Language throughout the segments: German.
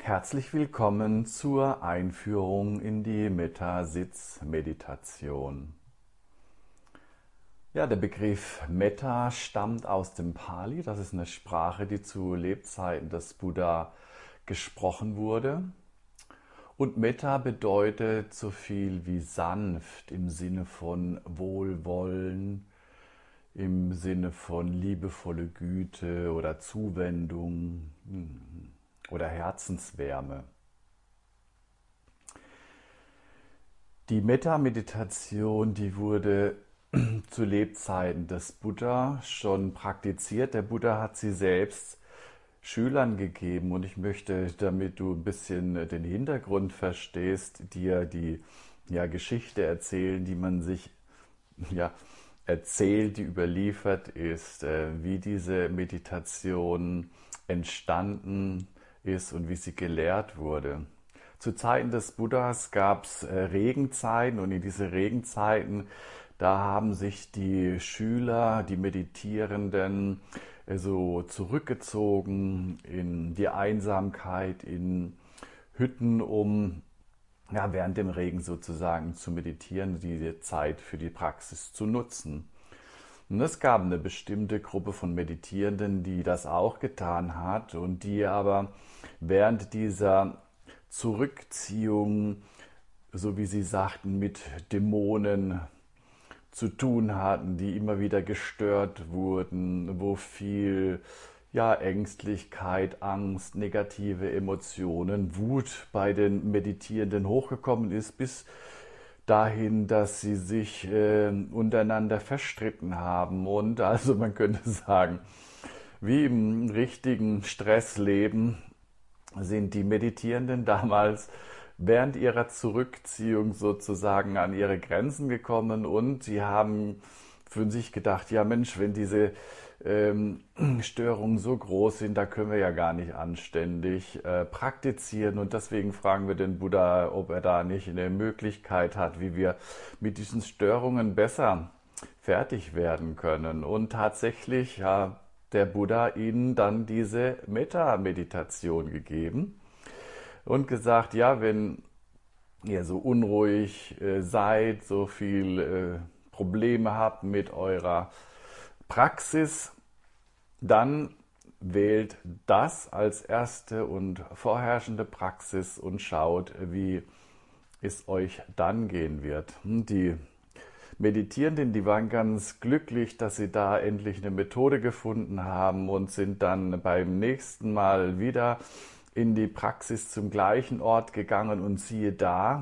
Herzlich willkommen zur Einführung in die Metta-Sitz-Meditation. Ja, der Begriff Metta stammt aus dem Pali. Das ist eine Sprache, die zu Lebzeiten des Buddha gesprochen wurde. Und Metta bedeutet so viel wie sanft im Sinne von Wohlwollen, im Sinne von liebevolle Güte oder Zuwendung oder Herzenswärme. Die Metta-Meditation, die wurde zu Lebzeiten des Buddha schon praktiziert. Der Buddha hat sie selbst Schülern gegeben und ich möchte, damit du ein bisschen den Hintergrund verstehst, dir die Geschichte erzählen, die man sich erzählt, die überliefert ist, wie diese Meditation entstanden ist und wie sie gelehrt wurde. Zu Zeiten des Buddhas gab es Regenzeiten und in diese Regenzeiten, da haben sich die Schüler, die Meditierenden so zurückgezogen in die Einsamkeit, in Hütten, um während dem Regen sozusagen zu meditieren, die Zeit für die Praxis zu nutzen. Und es gab eine bestimmte Gruppe von Meditierenden, die das auch getan hat und die aber während dieser Zurückziehung, so wie sie sagten, mit Dämonen zu tun hatten, die immer wieder gestört wurden, wo viel Ängstlichkeit, Angst, negative Emotionen, Wut bei den Meditierenden hochgekommen ist, bis dahin, dass sie sich untereinander verstritten haben. Und also man könnte sagen, wie im richtigen Stressleben sind die Meditierenden damals während ihrer Zurückziehung sozusagen an ihre Grenzen gekommen und sie haben für sich gedacht, ja Mensch, wenn diese Störungen so groß sind, da können wir ja gar nicht anständig praktizieren und deswegen fragen wir den Buddha, ob er da nicht eine Möglichkeit hat, wie wir mit diesen Störungen besser fertig werden können. Und tatsächlich hat der Buddha ihnen dann diese Metta-Meditation gegeben und gesagt, ja, wenn ihr so unruhig seid, so viel Probleme habt mit eurer Praxis, dann wählt das als erste und vorherrschende Praxis und schaut, wie es euch dann gehen wird. Die Meditierenden, die waren ganz glücklich, dass sie da endlich eine Methode gefunden haben und sind dann beim nächsten Mal wieder in die Praxis zum gleichen Ort gegangen und siehe da,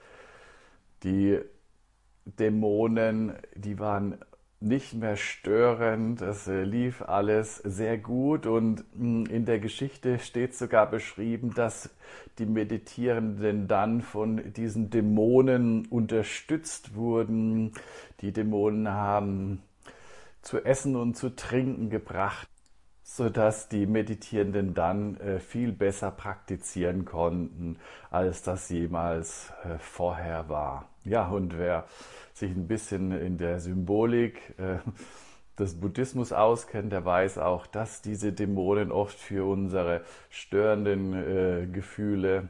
die Dämonen, die waren nicht mehr störend, es lief alles sehr gut und in der Geschichte steht sogar beschrieben, dass die Meditierenden dann von diesen Dämonen unterstützt wurden. Die Dämonen haben zu essen und zu trinken gebracht, sodass die Meditierenden dann viel besser praktizieren konnten, als das jemals vorher war. Ja, und wer sich ein bisschen in der Symbolik des Buddhismus auskennt, der weiß auch, dass diese Dämonen oft für unsere störenden Gefühle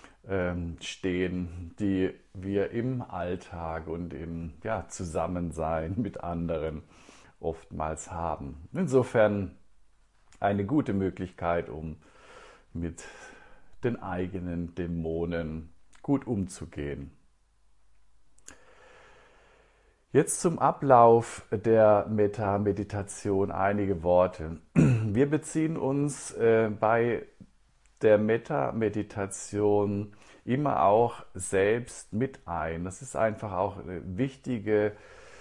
stehen, die wir im Alltag und im Zusammensein mit anderen oftmals haben. Insofern eine gute Möglichkeit, um mit den eigenen Dämonen gut umzugehen. Jetzt zum Ablauf der Metta-Meditation einige Worte. Wir beziehen uns bei der Metta-Meditation immer auch selbst mit ein. Das ist einfach auch eine wichtige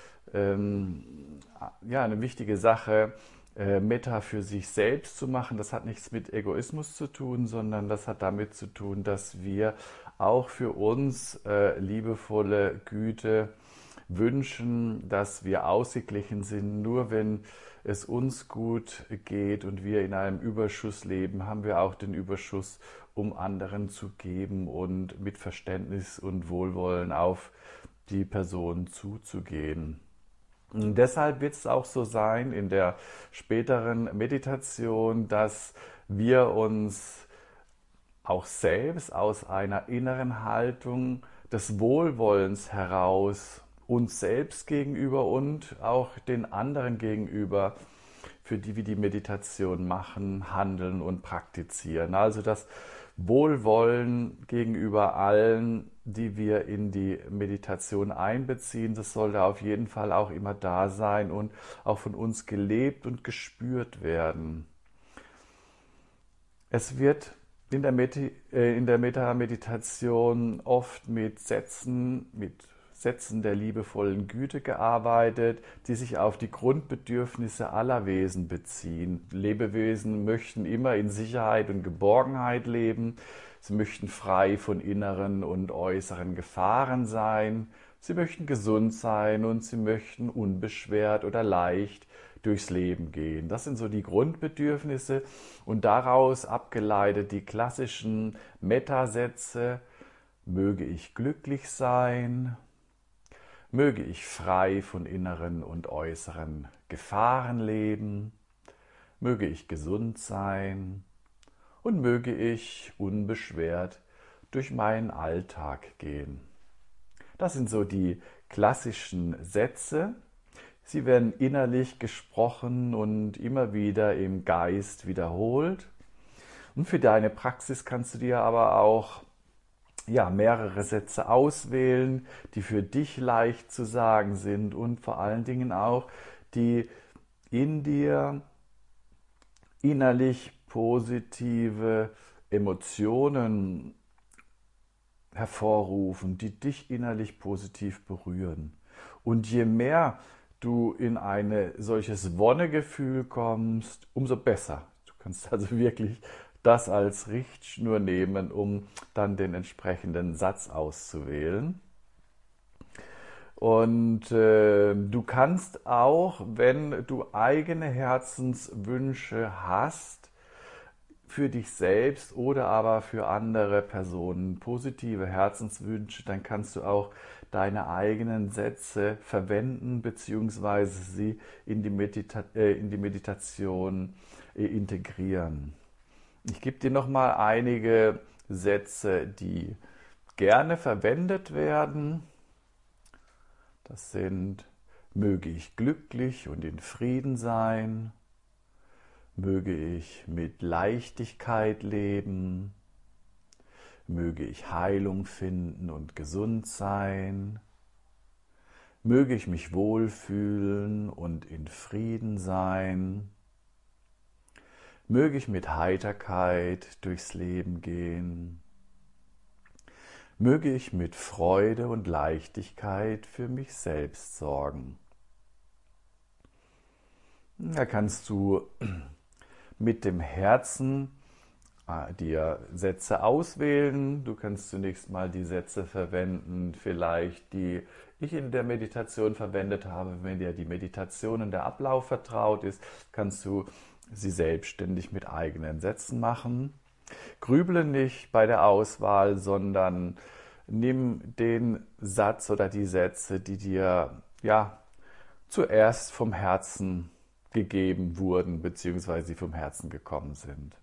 Sache, Metta für sich selbst zu machen. Das hat nichts mit Egoismus zu tun, sondern das hat damit zu tun, dass wir auch für uns liebevolle Güte wünschen, dass wir ausgeglichen sind. Nur wenn es uns gut geht und wir in einem Überschuss leben, haben wir auch den Überschuss, um anderen zu geben und mit Verständnis und Wohlwollen auf die Person zuzugehen. Und deshalb wird es auch so sein in der späteren Meditation, dass wir uns auch selbst aus einer inneren Haltung des Wohlwollens heraus uns selbst gegenüber und auch den anderen gegenüber, für die wir die Meditation machen, handeln und praktizieren. Also das Wohlwollen gegenüber allen, die wir in die Meditation einbeziehen, das sollte auf jeden Fall auch immer da sein und auch von uns gelebt und gespürt werden. Es wird in der Metta-Meditation oft mit Sätzen der liebevollen Güte gearbeitet, die sich auf die Grundbedürfnisse aller Wesen beziehen. Lebewesen möchten immer in Sicherheit und Geborgenheit leben. Sie möchten frei von inneren und äußeren Gefahren sein. Sie möchten gesund sein und sie möchten unbeschwert oder leicht durchs Leben gehen. Das sind so die Grundbedürfnisse und daraus abgeleitet die klassischen Metta-Sätze: Möge ich glücklich sein, möge ich frei von inneren und äußeren Gefahren leben, möge ich gesund sein und möge ich unbeschwert durch meinen Alltag gehen. Das sind so die klassischen Sätze. Sie werden innerlich gesprochen und immer wieder im Geist wiederholt. Und für deine Praxis kannst du dir aber auch mehrere Sätze auswählen, die für dich leicht zu sagen sind und vor allen Dingen auch, die in dir innerlich positive Emotionen hervorrufen, die dich innerlich positiv berühren. Und je mehr du in ein solches Wonnegefühl kommst, umso besser. Du kannst also wirklich das als Richtschnur nehmen, um dann den entsprechenden Satz auszuwählen. Und du kannst auch, wenn du eigene Herzenswünsche hast, für dich selbst oder aber für andere Personen positive Herzenswünsche, dann kannst du auch deine eigenen Sätze verwenden bzw. sie in die Meditation integrieren. Ich gebe dir nochmal einige Sätze, die gerne verwendet werden. Das sind: Möge ich glücklich und in Frieden sein, möge ich mit Leichtigkeit leben, möge ich Heilung finden und gesund sein, möge ich mich wohlfühlen und in Frieden sein, möge ich mit Heiterkeit durchs Leben gehen, möge ich mit Freude und Leichtigkeit für mich selbst sorgen. Da kannst du mit dem Herzen dir Sätze auswählen. Du kannst zunächst mal die Sätze verwenden, vielleicht die ich in der Meditation verwendet habe. Wenn dir die Meditation und der Ablauf vertraut ist, kannst du sie selbstständig mit eigenen Sätzen machen. Grüble nicht bei der Auswahl, sondern nimm den Satz oder die Sätze, die dir zuerst vom Herzen gegeben wurden, beziehungsweise sie vom Herzen gekommen sind.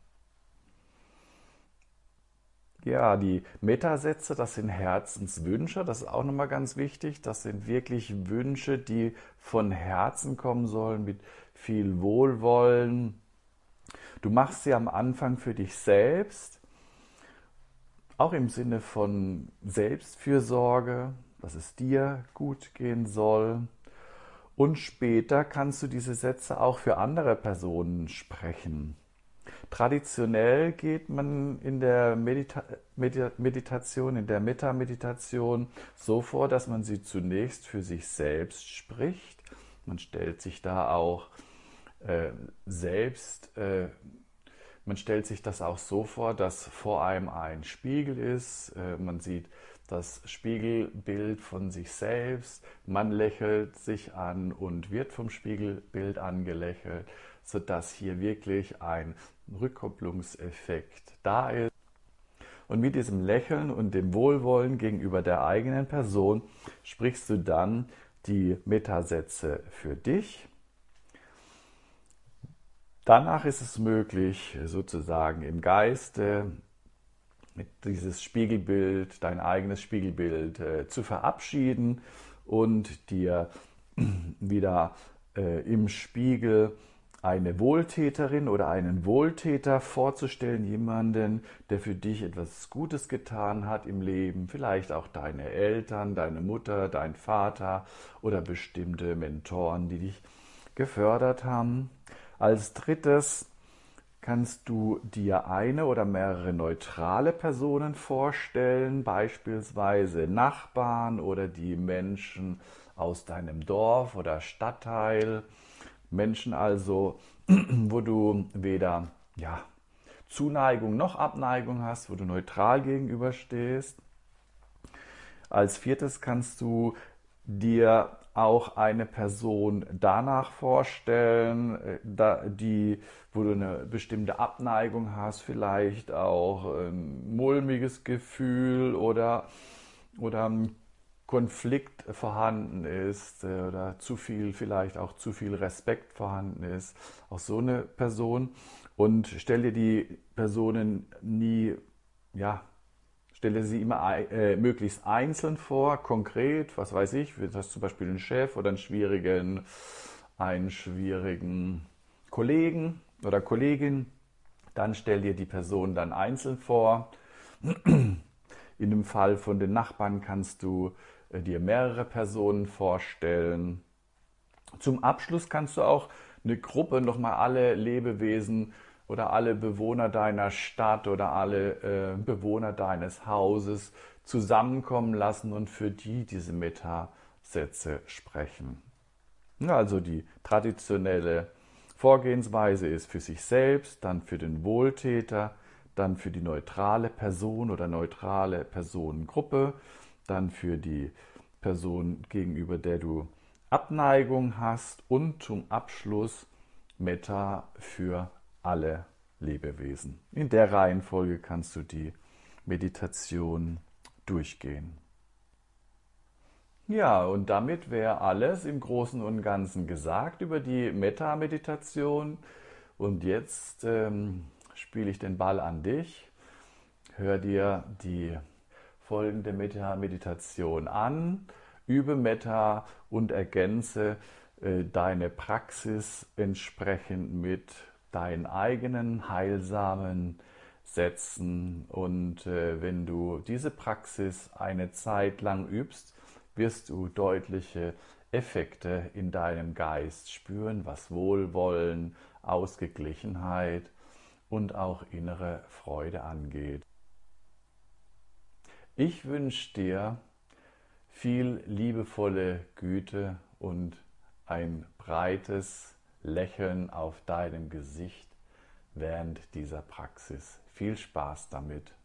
Ja, die Metasätze, das sind Herzenswünsche, das ist auch nochmal ganz wichtig. Das sind wirklich Wünsche, die von Herzen kommen sollen, mit viel Wohlwollen. Du machst sie am Anfang für dich selbst, auch im Sinne von Selbstfürsorge, dass es dir gut gehen soll. Und später kannst du diese Sätze auch für andere Personen sprechen. Traditionell geht man in der Meditation, in der Metta-Meditation so vor, dass man sie zunächst für sich selbst spricht. Man stellt sich da auch man stellt sich das auch so vor, dass vor einem ein Spiegel ist. Man sieht das Spiegelbild von sich selbst. Man lächelt sich an und wird vom Spiegelbild angelächelt, sodass hier wirklich ein Rückkopplungseffekt da ist. Und mit diesem Lächeln und dem Wohlwollen gegenüber der eigenen Person sprichst du dann die Metasätze für dich. Danach ist es möglich, sozusagen im Geiste dieses Spiegelbild, dein eigenes Spiegelbild zu verabschieden und dir wieder im Spiegel eine Wohltäterin oder einen Wohltäter vorzustellen, jemanden, der für dich etwas Gutes getan hat im Leben, vielleicht auch deine Eltern, deine Mutter, dein Vater oder bestimmte Mentoren, die dich gefördert haben. Als drittes kannst du dir eine oder mehrere neutrale Personen vorstellen, beispielsweise Nachbarn oder die Menschen aus deinem Dorf oder Stadtteil. Menschen also, wo du weder Zuneigung noch Abneigung hast, wo du neutral gegenüberstehst. Als viertes kannst du dir auch eine Person danach vorstellen, wo du eine bestimmte Abneigung hast, vielleicht auch ein mulmiges Gefühl oder ein Konflikt vorhanden ist oder vielleicht auch zu viel Respekt vorhanden ist. Auch so eine Person. Und stell dir die Personen stell dir sie immer möglichst einzeln vor, konkret, was weiß ich, du hast zum Beispiel einen Chef oder einen schwierigen Kollegen oder Kollegin, dann stell dir die Person dann einzeln vor. In dem Fall von den Nachbarn kannst du dir mehrere Personen vorstellen. Zum Abschluss kannst du auch eine Gruppe, nochmal alle Lebewesen oder alle Bewohner deiner Stadt oder alle Bewohner deines Hauses zusammenkommen lassen und für die diese Metasätze sprechen. Ja, also die traditionelle Vorgehensweise ist für sich selbst, dann für den Wohltäter, dann für die neutrale Person oder neutrale Personengruppe, dann für die Person, gegenüber der du Abneigung hast und zum Abschluss Metta für alle Lebewesen. In der Reihenfolge kannst du die Meditation durchgehen. Ja, und damit wäre alles im Großen und Ganzen gesagt über die Metta-Meditation. Und jetzt spiele ich den Ball an dich. Hör dir die folgende Metta-Meditation an, übe Metta und ergänze deine Praxis entsprechend mit deinen eigenen heilsamen Sätzen. Und wenn du diese Praxis eine Zeit lang übst, wirst du deutliche Effekte in deinem Geist spüren, was Wohlwollen, Ausgeglichenheit und auch innere Freude angeht. Ich wünsche dir viel liebevolle Güte und ein breites Lächeln auf deinem Gesicht während dieser Praxis. Viel Spaß damit.